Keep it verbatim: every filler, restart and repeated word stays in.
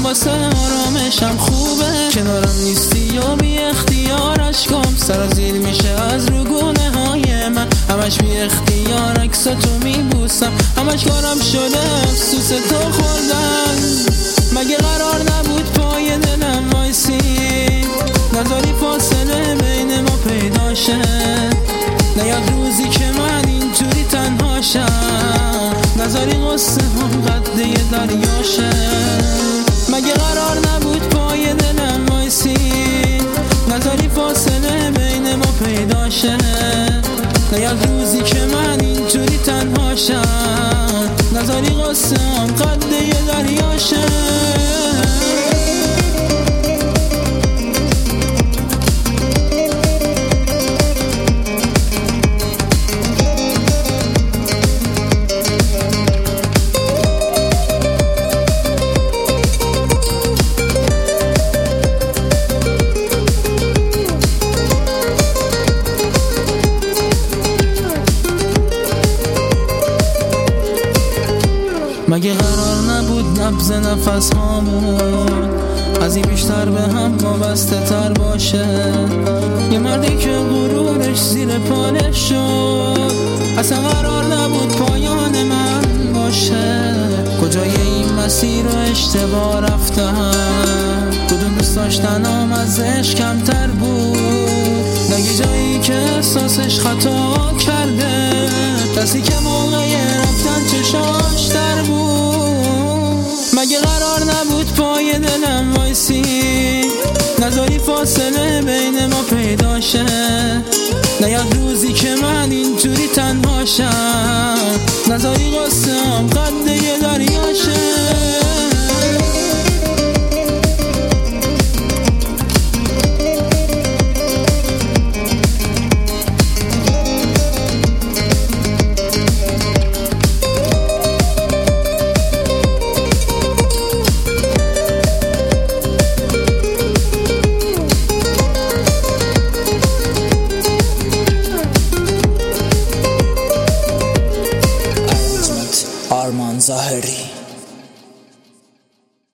واسه آرامشم خوبه، کنارم نیستی یا بی اختیار اشکام سرازیر میشه از رو گونه های من، همش بی اختیار عکساتو میبوسم، همش کارم شده افسوس تو خوردن. مگه قرار نبود پای دلم وایسی، نذاری فاصله بین ما پیدا شه، نیاد روزی که من اینجوری تنها شم، نذاری قصه هم قد یه دریا شه. مگه قرار نبود پای دلم وایسی، نذاری فاصله بین ما پیدا شه، نیاد روزی که من اینجوری تنها شم، نذاری قصه هم قد یه دریا شه. مگه قرار نبود نبض نفس هامون از این بیشتر به هم وابسته تر باشه، یه مردی که غرورش زیر پالش شد اصلا قرار نبود پایان من باشه. کجای این مسیر رو اشتباه رفتم، کدوم دوست داشتنم از عشق کمتر بود، نگه جایی که احساسش خطا کرده، کسی که موقع رفتن چشاش در بود. مگه قرار نبود پای دلم وایسی، نذاری فاصله بین ما پیدا شه، نیاد روزی که من اینجوری تنها شم، نذاری قصه هم قد یه